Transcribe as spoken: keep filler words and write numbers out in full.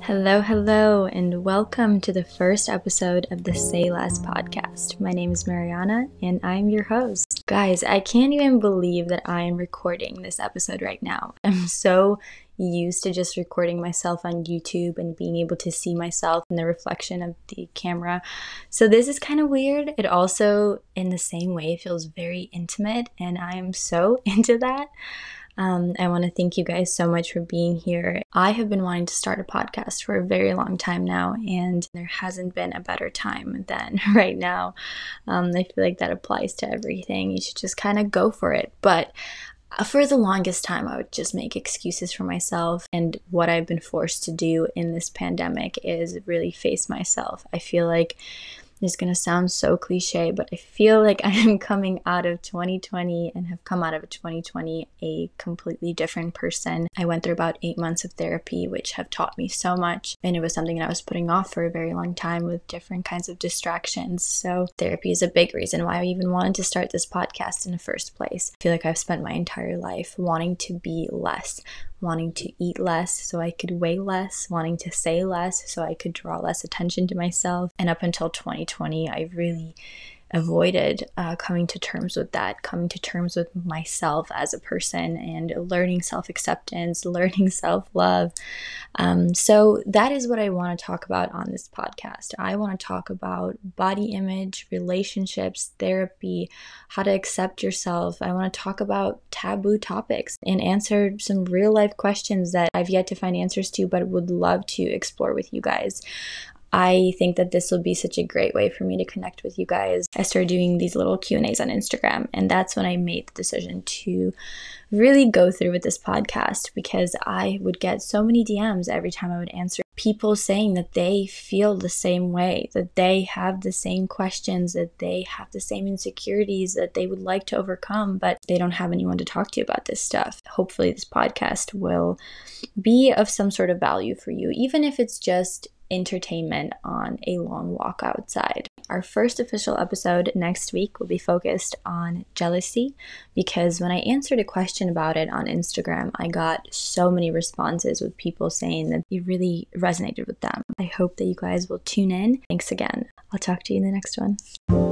Hello, hello, and welcome to the first episode of the Say Less podcast. My name is Mariana, and I'm your host. Guys, I can't even believe that I am recording this episode right now. I'm so used to just recording myself on YouTube and being able to see myself in the reflection of the camera. So this is kind of weird. It also, in the same way, feels very intimate, and I am so into that. Um, I want to thank you guys so much for being here. I have been wanting to start a podcast for a very long time now, and there hasn't been a better time than right now. Um, I feel like that applies to everything. You should just kind of go for it. But for the longest time, I would just make excuses for myself. And what I've been forced to do in this pandemic is really face myself. I feel like it's going to sound so cliche, but I feel like I am coming out of twenty twenty and have come out of twenty twenty a completely different person. I went through about eight months of therapy, which have taught me so much. And it was something that I was putting off for a very long time with different kinds of distractions. So therapy is a big reason why I even wanted to start this podcast in the first place. I feel like I've spent my entire life wanting to be less, wanting to eat less so I could weigh less, wanting to say less so I could draw less attention to myself. And up until twenty twenty, I really avoided uh, coming to terms with that, coming to terms with myself as a person and learning self-acceptance, learning self-love. Um, so that is what I want to talk about on this podcast. I want to talk about body image, relationships, therapy, how to accept yourself. I want to talk about taboo topics and answer some real life questions that I've yet to find answers to, but would love to explore with you guys. I think that this will be such a great way for me to connect with you guys. I started doing these little Q and A's on Instagram, and that's when I made the decision to really go through with this podcast, because I would get so many D Ms every time I would answer, people saying that they feel the same way, that they have the same questions, that they have the same insecurities that they would like to overcome, but they don't have anyone to talk to about this stuff. Hopefully this podcast will be of some sort of value for you, even if it's just entertainment on a long walk outside. Our first official episode next week will be focused on jealousy, because when I answered a question about it on Instagram, I got so many responses with people saying that it really resonated with them. I hope that you guys will tune in. Thanks again. I'll talk to you in the next one.